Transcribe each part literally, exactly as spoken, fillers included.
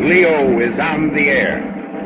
Leo is on the air.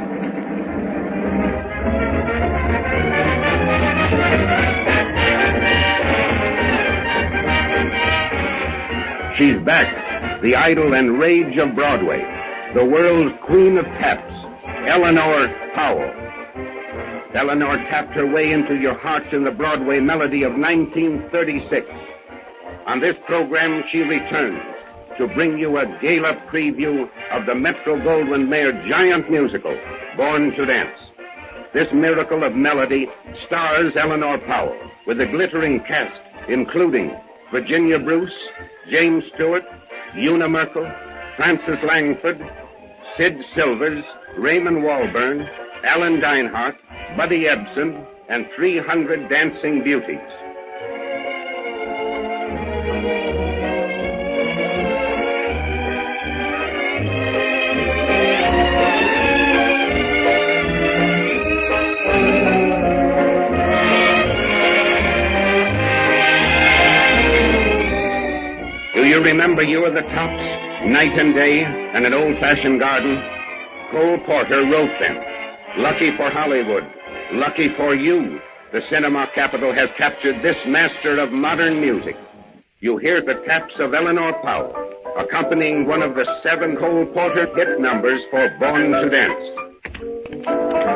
She's back, the idol and rage of Broadway, the world's queen of taps, Eleanor Powell. Eleanor tapped her way into your hearts in the Broadway melody of nineteen thirty-six. On this program, she returns to bring you a gala preview of the Metro-Goldwyn-Mayer giant musical, Born to Dance. This miracle of melody stars Eleanor Powell with a glittering cast including Virginia Bruce, James Stewart, Una Merkel, Frances Langford, Sid Silvers, Raymond Walburn, Alan Dinehart, Buddy Ebsen, and three hundred dancing beauties. Do you remember You Are the Tops, Night and Day, and An Old-Fashioned Garden? Cole Porter wrote them. Lucky for Hollywood, lucky for you, the cinema capital has captured this master of modern music. You hear the taps of Eleanor Powell, accompanying one of the seven Cole Porter hit numbers for Born to Dance.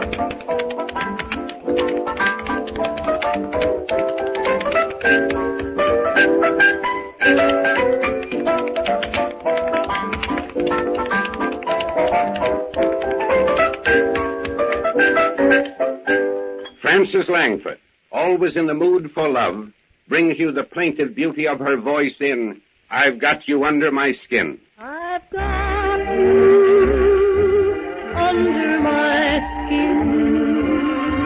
Frances Langford, always in the mood for love, brings you the plaintive beauty of her voice in I've Got You Under My Skin. I've got you under my skin.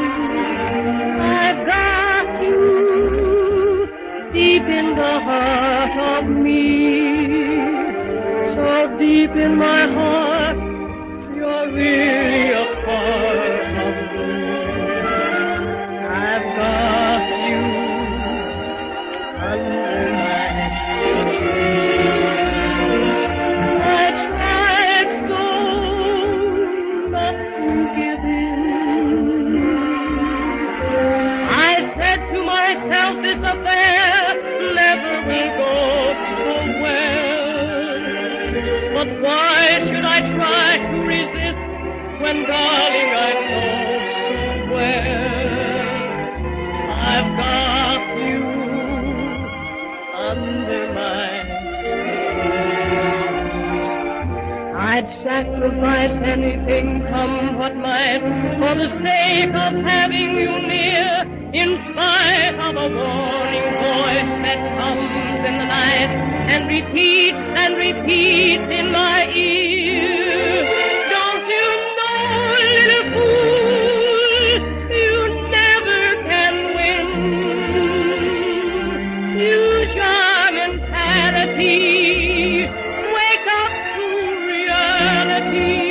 I've got you deep in the heart of me. So deep in my heart, you're really a part of me. I've got you under my skin. I tried so not to give in. I said to myself, this affair never will go so well. But why should I try to resist when, darling, I know so well I've got you under my skin. I'd sacrifice anything, come what might, for the sake of having you near, in spite of a warning voice that comes in the night and repeats and repeats in my ear. Don't you know, little fool, you never can win. Use your mentality, wake up to reality.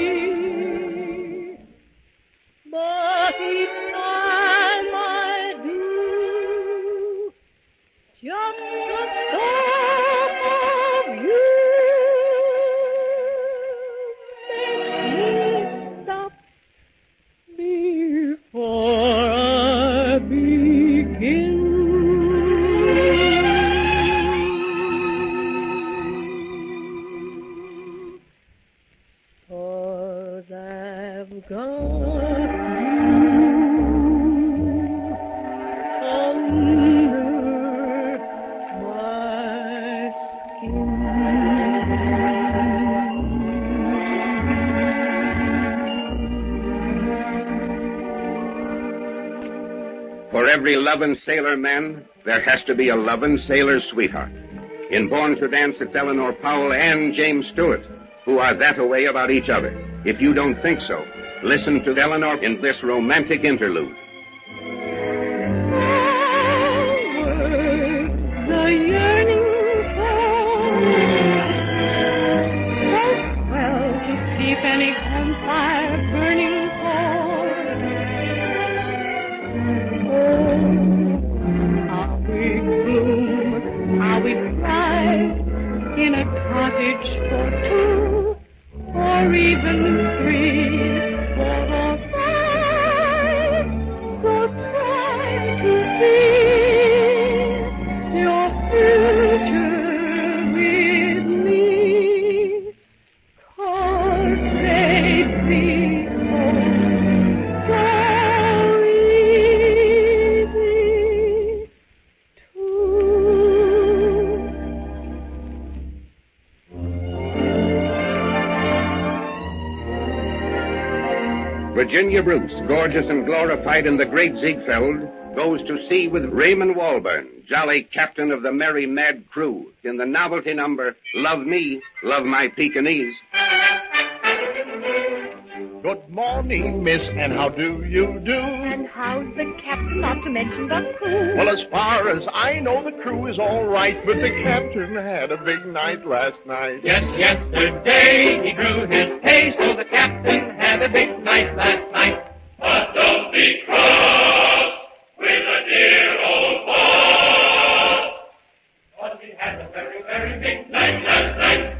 But each time I do, just the thought of you makes me stop before I begin. Cause I've got For every lovin' sailor man, there has to be a lovin' sailor sweetheart. In Born to Dance, it's Eleanor Powell and James Stewart, who are that-a-way about each other. If you don't think so, listen to Eleanor in this romantic interlude. The yearning for so swell to keep any campfire burning for. Oh, how we bloom, how we thrive in a cottage for two, or Virginia Bruce, gorgeous and glorified in the great Ziegfeld, goes to sea with Raymond Walburn, jolly captain of the Merry Mad Crew, in the novelty number, Love Me, Love My Pekingese. Good morning, miss, and how do you do? And how's the captain, not to mention the crew? Well, as far as I know, the crew is all right, but the captain had a big night last night. Yes, yesterday he drew his pay, so the captain had a big night last night. But don't be cross with a dear old boss, but he had a very, very big night last night.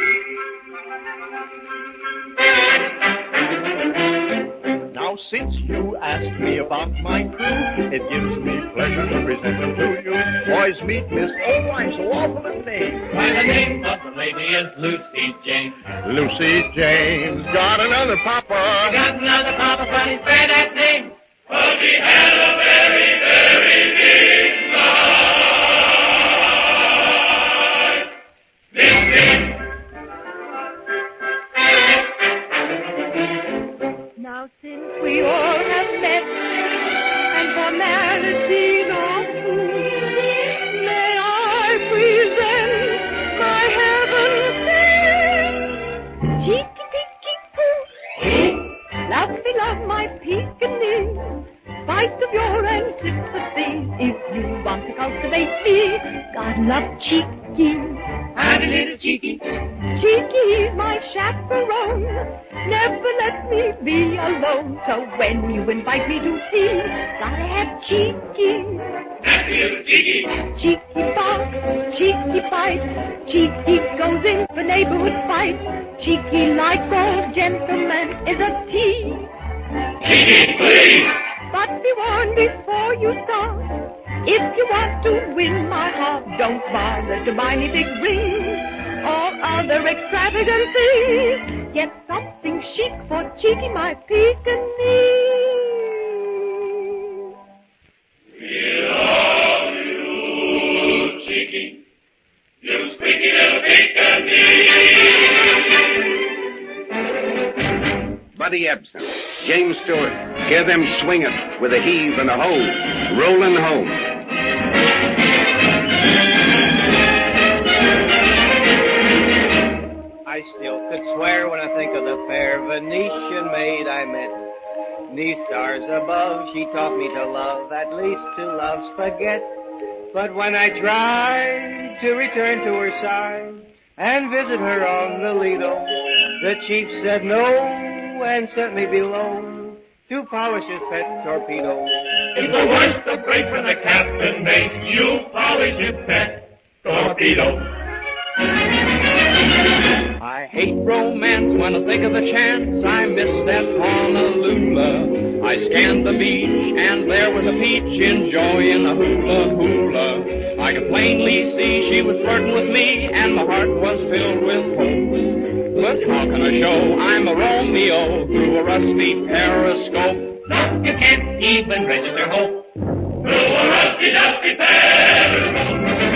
Now, since you asked me about my crew, it gives me pleasure to present them to you. Boys, meet Miss, oh, I'm so awful a name. Why, the name of the lady is Lucy James. Lucy James got another papa. He got another papa, but he's bad at names. But he had a very, very big night. This big. Now since we all have met, and formality no food, may I present my heaven sent cheeky peeky poo. Love me, love my Pekingese, spite of your antipathy. If you want to cultivate me, God love cheeky. I'm a little cheeky. Cheeky's my chaperone, never let me be alone. So when you invite me to tea, gotta have cheeky. I'm a little cheeky. Cheeky box, cheeky fight, cheeky goes in for neighborhood fight. Cheeky, like all gentlemen, is a tea. Cheeky, please. But be warned before you start. If you want to win my heart, don't bother to buy me big rings or other extravagant things. Get something chic for cheeky, my Pekingese. We love you, cheeky. You squeaky little Pekingese. Buddy Ebsen, James Stewart, hear them swing it with a heave and a hoe, rolling home. I still could swear when I think of the fair Venetian maid I met. 'Neath stars above, she taught me to love, at least to love's forget. But when I tried to return to her side and visit her on the Lido, the chief said no and sent me below to polish his pet torpedo. It's the worst of break when the captain makes you polish his pet torpedo. I hate romance when I think of the chance I missed at Honolulu. I scanned the beach and there was a peach enjoying a hula hula. I could plainly see she was flirting with me and my heart was filled with hope. But how can I show I'm a Romeo through a rusty periscope? No, you can't even register hope through a rusty, dusty periscope.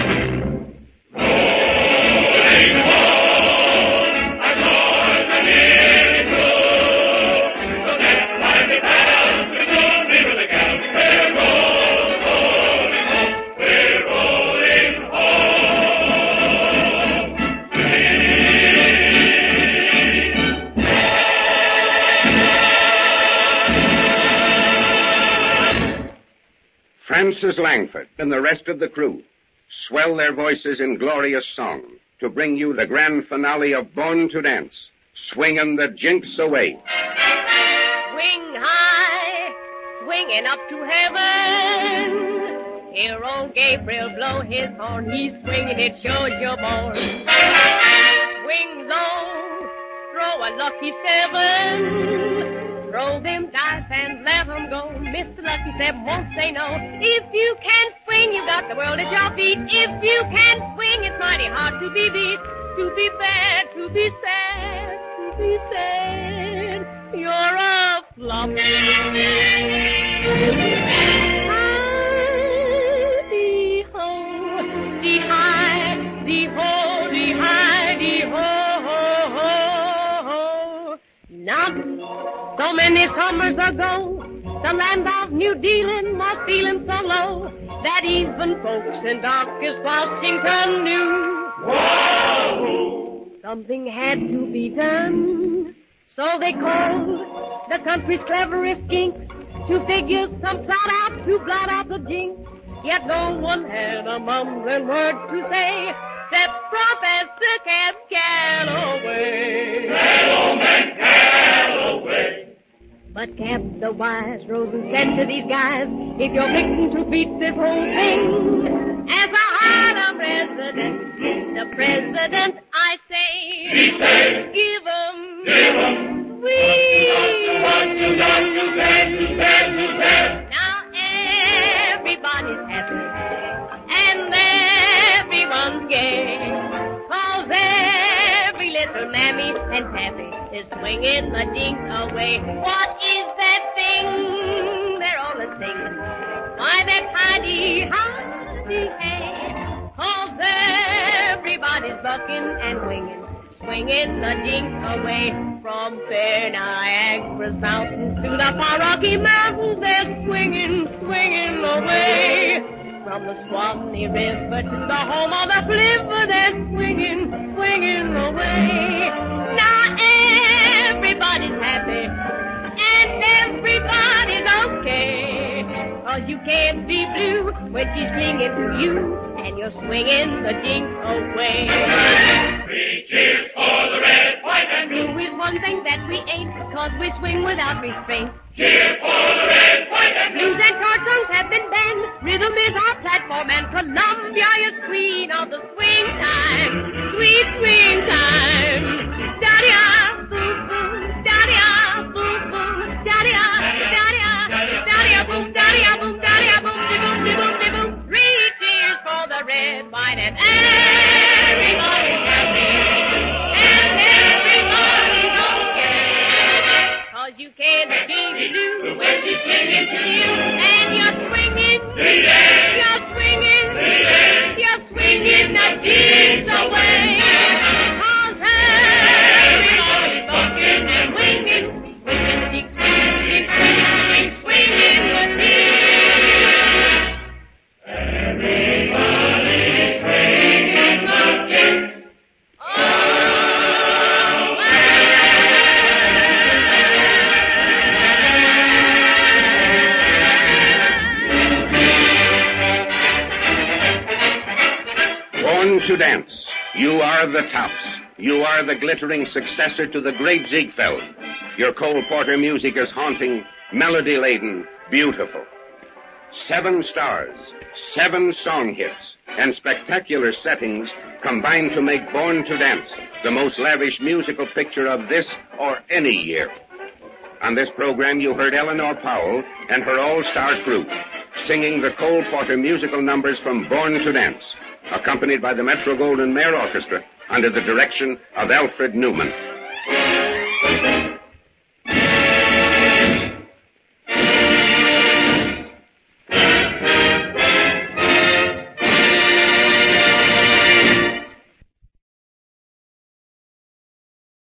Rolling home, I'm going to need you. So that's why we found we don't be with the count. We're rolling home, we're rolling home. Francis Langford and the rest of the crew swell their voices in glorious song to bring you the grand finale of Born to Dance, swinging the jinx away. Swing high, swinging up to heaven. Hear old Gabriel blow his horn. He's swinging, it shows you're born. Swing low, throw a lucky seven. Throw them dice and let them go. Mister Lucky Seven won't say no. If you can swing, you got the world at your feet. If you can swing, it's mighty hard to be beat. To be bad, to be sad, to be sad. You're a flop. Hi-dee-ho, dee-hi, dee-ho, dee-hi, dee-ho, ho, ho, ho. Now, so So many summers ago, the land of New Dealand was feeling so low that even folks in darkest Washington knew. Whoa! Something had to be done. So they called the country's cleverest kinks to figure some plot out to blot out the jinx. Yet no one had a mumbling word to say except Professor Cap Calloway. That old man Calloway. But Cap the wise rose and said to these guys, if you're fixing to beat this whole thing, as a Harlem resident, the president, I say, he say, give 'em, give 'em, we. what you got to say, to say, to say. Now everybody's happy, and everyone's gay, 'cause every little mammy and pappy is swinging the dink away. What is that thing they're all a singing? Why, that hidey, hidey, hey. 'Cause everybody's bucking and winging, swinging the dink away. From fair Niagara's mountains to the far Rocky Mountains, they're swinging, swinging away. From the Swanee River to the home of the flivver, they're swinging, swinging away. Now everybody's happy, and everybody's okay. 'Cause you can't be blue when she's clinging to you, and you're swinging the jinx away. Three cheers for the red, white, and blue. Blue is one thing that we ain't, 'cause we swing without restraint. Cheer for the red, white, and blue. Blues and chord songs have been banned. Rhythm is our platform, and Columbia is queen of the swing time. Sweet swing time. Daddy-ah, boom-boom, daddy-ah, boom-boom, daddy-ah, daddy-ah, daddy-ah, boom, daddy-ah, boom, daddy-ah, boom, de-boom, de-boom, de-boom. Three cheers for the red, white, and everybody's happy. And everybody's okay. 'Cause you can't be blue when she's clinging to you, and you're swinging, Yeah. you're swinging, Yeah. you're swinging the jinx away. 'Cause everybody's bucking and winging, swinging the jinx, swinging the jinx, swinging the jinx, swinging the jinx. Everybody's swinging the jinx. Born to dance. You are the tops. You are the glittering successor to the great Ziegfeld. Your Cole Porter music is haunting, melody-laden, beautiful. Seven stars, seven song hits, and spectacular settings combine to make Born to Dance the most lavish musical picture of this or any year. On this program, you heard Eleanor Powell and her all-star crew singing the Cole Porter musical numbers from Born to Dance, accompanied by the Metro-Goldwyn-Mayer Orchestra under the direction of Alfred Newman.